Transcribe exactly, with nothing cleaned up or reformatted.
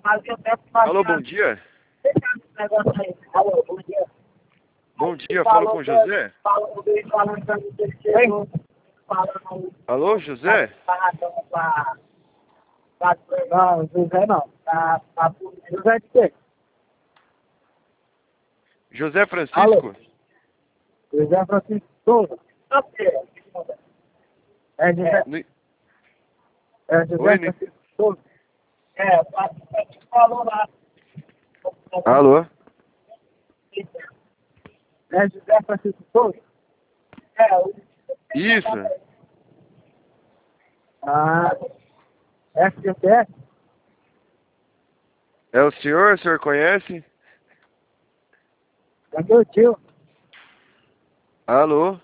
Alô, bom dia. Bom dia, falo com José. Alô, José? Não, José não. Tá, tá, José de quê? José Francisco? Alô? José Francisco Souza. É José, No- é José Oi, Ni- Francisco Souza. É, falou lá. Alô? É José Francisco Souza? É, o... Isso. Ah, S G P S? É o senhor? O senhor conhece? É meu tio. Alô?